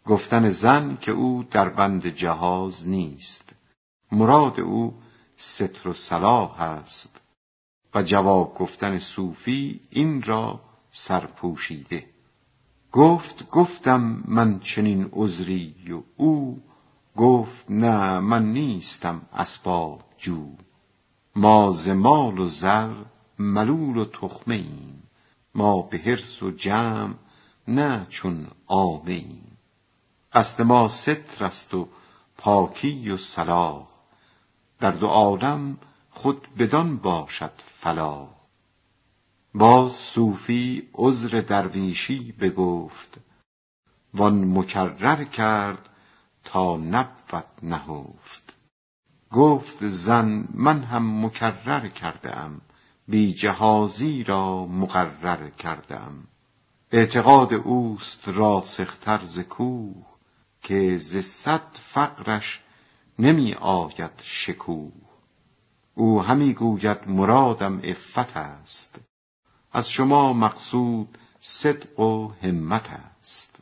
گفتن زن که او در بند جهاز نیست، مراد او ستر و صلاح است، و جواب گفتن صوفی این را سرپوشیده. گفتم من چنین عذری، و او گفت نه من نیستم اسباب جو. ما ز مال و زر ملول و تخمه ایم، ما به حرص و جمع نه چون عامه ایم. اصل ما ستر است و پاکی و صلاح، در دو عالم خود بدان باشد فلاح. باز صوفی عذر درویشی بگفت، وان مکرر کرد تا نبود نهفت. گفت زن من هم مکرر کرده ام، بی جهازی را مقرر کرده ام. اعتقاد اوست راسختر ز کوه، که ز 100 فقرش نمی آید شکوه. او همی گوید مرادم عفت است، از شما مقصود صدق و همت است.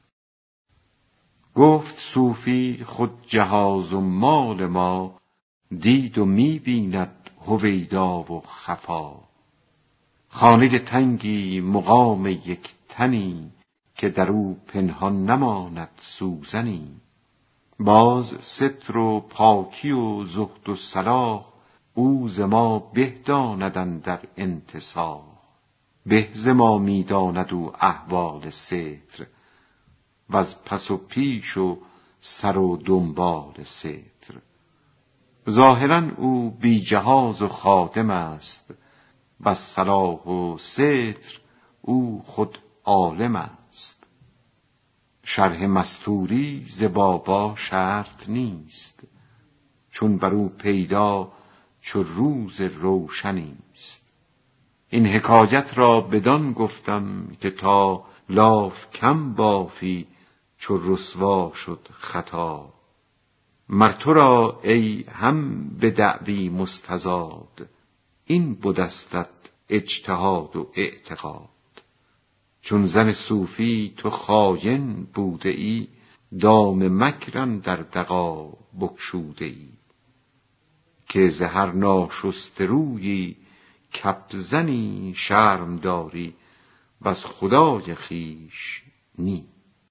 گفت صوفی خود جهاز و مال ما، دید و می بیند هویدا و خفا. خانه تنگی مقام یک تنی، که در او پنهان نماند سوزنی. باز ستر و پاکی و زهد و صلاح، او ز ما به داند اندر انتصاح. به ز ما می داند او احوال ستر، وز پس و پیش و سر و دنبال ستر. ظاهراً او بی جهاز و خادم است، بس صلاح و ستر او خود عالم است. شرح مستوری ز بابا شرط نیست، چون بر او پیدا چو روز روشنی است. این حکایت را بدان گفتم، که تا لاف کم بافی چو رسوا شد خطا. مر تو را ای هم به دعوی مستزاد، این بدستت اجتهاد و اعتقاد. چون زن صوفی تو خاین بوده ای، دام مکر اندر دغا بگشوده ای. که ز هر ناشسته رویی کبت زنی، شرم داری وز خدای خویش نی.